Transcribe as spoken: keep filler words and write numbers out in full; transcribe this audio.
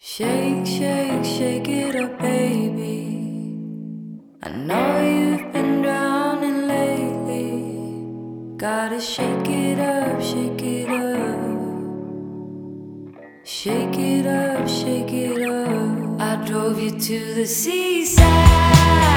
Shake, shake, shake it up, baby. I know you've been drowning lately. Gotta shake it up, shake it up. Shake it up, shake it up. I drove you to the seaside.